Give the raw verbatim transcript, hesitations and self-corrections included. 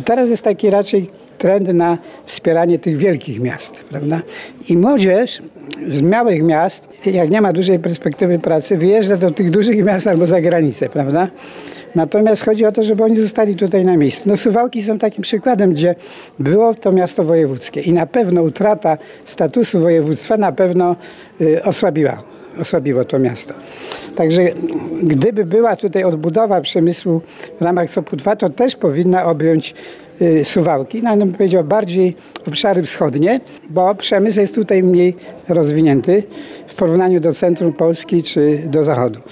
Teraz jest taki raczej trend na wspieranie tych wielkich miast, prawda? I młodzież z małych miast, jak nie ma dużej perspektywy pracy, wyjeżdża do tych dużych miast albo za granicę, prawda? Natomiast chodzi o to, żeby oni zostali tutaj na miejscu. No Suwałki są takim przykładem, gdzie było to miasto wojewódzkie i na pewno utrata statusu województwa na pewno y, osłabiła. osłabiło to miasto. Także gdyby była tutaj odbudowa przemysłu w ramach SOP-u dwa, to też powinna objąć y, Suwałki, no, bym powiedział bardziej obszary wschodnie, bo przemysł jest tutaj mniej rozwinięty w porównaniu do centrum Polski czy do zachodu.